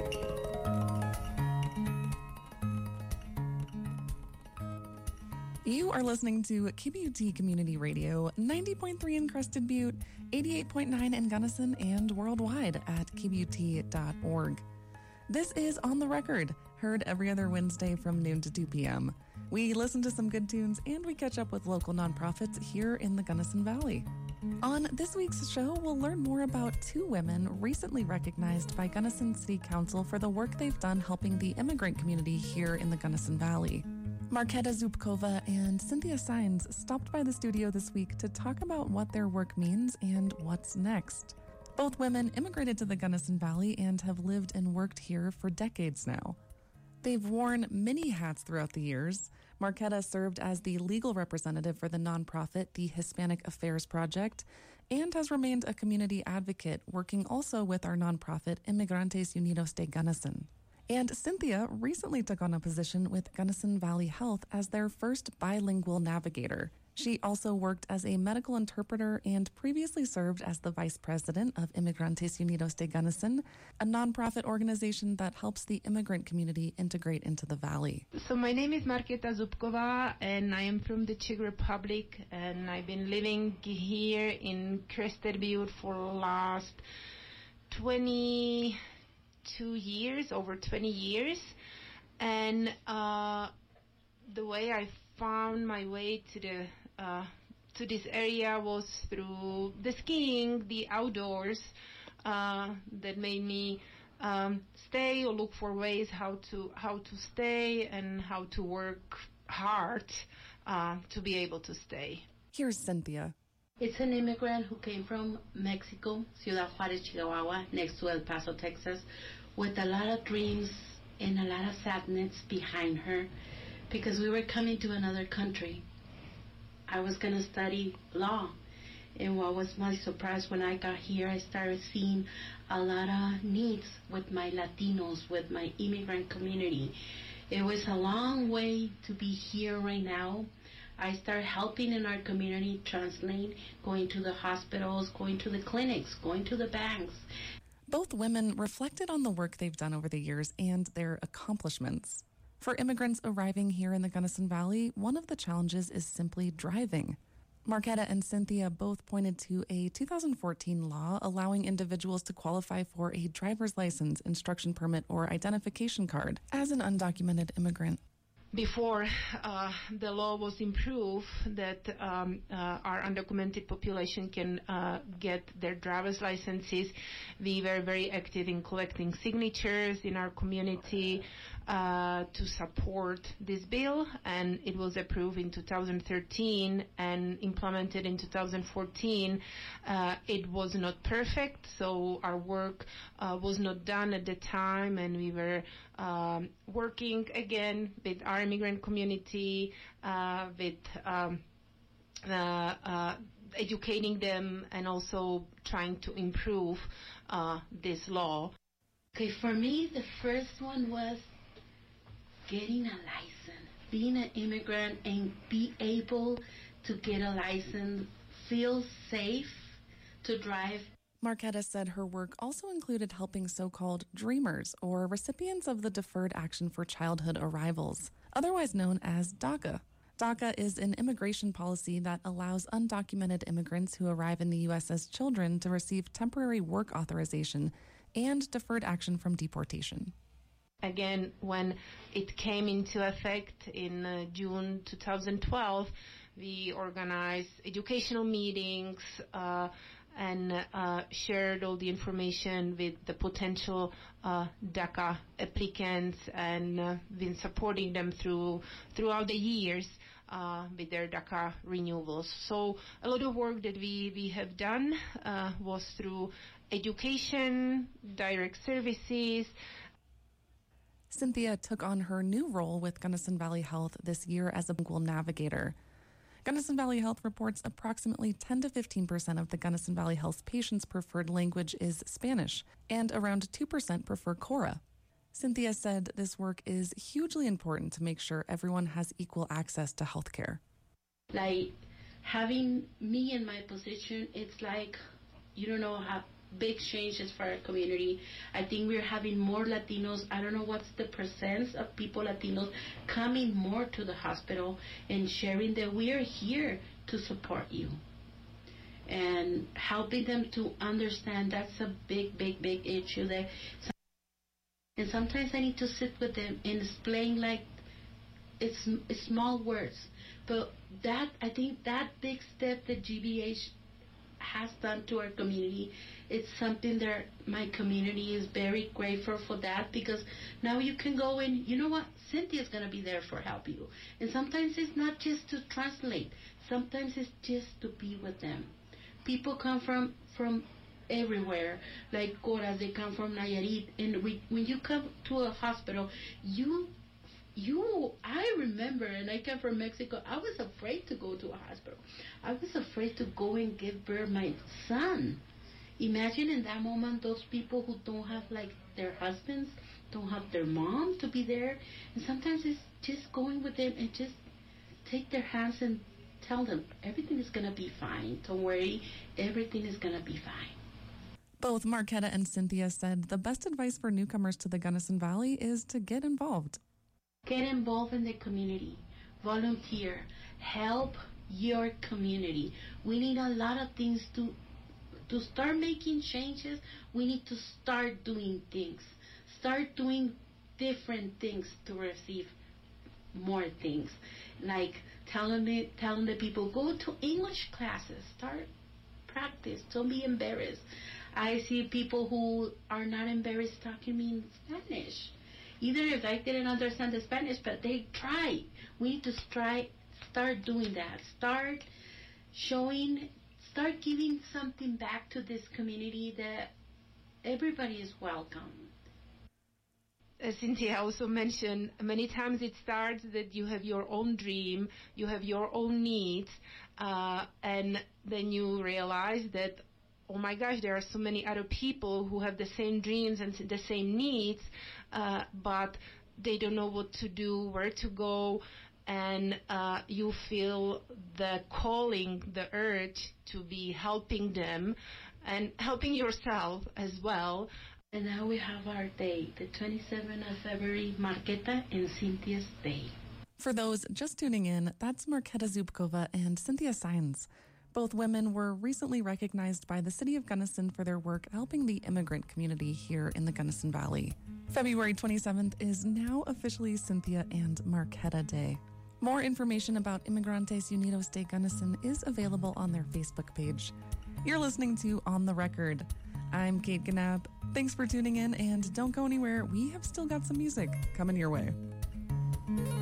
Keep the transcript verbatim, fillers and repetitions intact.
You are listening to K B U T Community Radio, ninety point three in Crested Butte, eighty-eight point nine in Gunnison, and worldwide at k b u t dot org. This is On the Record, heard every other Wednesday from noon to two p.m. We listen to some good tunes and we catch up with local nonprofits here in the Gunnison Valley. On this week's show, we'll learn more about two women recently recognized by Gunnison City Council for the work they've done helping the immigrant community here in the Gunnison Valley. Marketa Zubkova and Cynthia Sines stopped by the studio this week to talk about what their work means and what's next. Both women immigrated to the Gunnison Valley and have lived and worked here for decades now. They've worn many hats throughout the years. Marketa served as the legal representative for the nonprofit, the Hispanic Affairs Project, and has remained a community advocate, working also with our nonprofit, Inmigrantes Unidos de Gunnison. And Cynthia recently took on a position with Gunnison Valley Health as their first bilingual navigator. She also worked as a medical interpreter and previously served as the vice president of Inmigrantes Unidos de Gunnison, a nonprofit organization that helps the immigrant community integrate into the valley. So my name is Marketa Zubkova, and I am from the Czech Republic, and I've been living here in Crested Butte for the last twenty two years, over twenty years, and uh, the way I found my way to the uh, to this area was through the skiing, the outdoors, uh, that made me um, stay or look for ways how to how to stay and how to work hard uh, to be able to stay. Here's Cynthia. It's an immigrant who came from Mexico, Ciudad Juárez, Chihuahua, next to El Paso, Texas, with a lot of dreams and a lot of sadness behind her because we were coming to another country. I was going to study law, and what was my surprise when I got here, I started seeing a lot of needs with my Latinos, with my immigrant community. It was a long way to be here right now. I started helping in our community, translate, going to the hospitals, going to the clinics, going to the banks. Both women reflected on the work they've done over the years and their accomplishments. For immigrants arriving here in the Gunnison Valley, one of the challenges is simply driving. Marketa and Cynthia both pointed to a two thousand fourteen law allowing individuals to qualify for a driver's license, instruction permit, or identification card as an undocumented immigrant. Before uh, the law was improved that um, uh, our undocumented population can uh, get their driver's licenses, we were very active in collecting signatures in our community uh, to support this bill, and it was approved in two thousand thirteen and implemented in two thousand fourteen. Uh, it was not perfect, so our work uh, was not done at the time, and we were um, working again with our immigrant community, uh, with um, uh, uh, educating them and also trying to improve uh, this law. Okay, for me, the first one was getting a license. Being an immigrant and be able to get a license, feel safe to drive. Marketa said her work also included helping so-called dreamers, or recipients of the Deferred Action for Childhood Arrivals, otherwise known as DACA. DACA is an immigration policy that allows undocumented immigrants who arrive in the U S as children to receive temporary work authorization and deferred action from deportation. Again, when it came into effect in uh, June two thousand twelve, we organized educational meetings uh, and uh, shared all the information with the potential uh, DACA applicants, and uh, been supporting them through throughout the years uh, with their DACA renewals. So a lot of work that we, we have done uh, was through education, direct services. Cynthia took on her new role with Gunnison Valley Health this year as a bilingual navigator. Gunnison Valley Health reports approximately ten to fifteen percent of the Gunnison Valley Health patients' preferred language is Spanish, and around two percent prefer Cora. Cynthia said this work is hugely important to make sure everyone has equal access to health care. Like, having me in my position, it's like you don't know how big changes for our community. I think we're having more Latinos. I don't know what's the percent of people, Latinos, coming more to the hospital and sharing that we are here to support you. And helping them to understand that's a big, big, big issue there. And sometimes I need to sit with them and explain like it's, it's small words. But that, I think that big step that G B H has done to our community, it's something that my community is very grateful for that, because now you can go and, you know what, Cynthia's going to be there for help you. And sometimes it's not just to translate. Sometimes it's just to be with them. People come from from everywhere, like Coras, they come from Nayarit, and we, when you come to a hospital, you, you, I remember, and I come from Mexico, I was afraid to go to a hospital. I was afraid to go and give birth my son. Imagine in that moment those people who don't have like their husbands, don't have their mom to be there, and sometimes it's just going with them and just take their hands and tell them everything is going to be fine. Don't worry, everything is going to be fine. Both Marquetta and Cynthia said the best advice for newcomers to the Gunnison Valley is to get involved. Get involved in the community. Volunteer. Help your community. We need a lot of things to to start making changes. We need to start doing things. Start doing different things to receive more things. Like telling the, telling the people, go to English classes. Start practice. Don't be embarrassed. I see people who are not embarrassed talking to me in Spanish. Either if I didn't understand the Spanish, but they try. We need to try, start doing that. Start showing, start giving something back to this community that everybody is welcome. As Cynthia also mentioned, many times it starts that you have your own dream, you have your own needs, uh, and then you realize that, oh my gosh, there are so many other people who have the same dreams and the same needs, uh, but they don't know what to do, where to go, and uh, you feel the calling, the urge to be helping them and helping yourself as well. And now we have our day, the twenty-seventh of February, Marquetta and Cynthia's Day. For those just tuning in, that's Marquetta Zubkova and Cynthia Saenz. Both women were recently recognized by the City of Gunnison for their work helping the immigrant community here in the Gunnison Valley. February twenty-seventh is now officially Cynthia and Marquetta Day. More information about Inmigrantes Unidos de Gunnison is available on their Facebook page. You're listening to On the Record. I'm Kate Ganab. Thanks for tuning in, and don't go anywhere. We have still got some music coming your way.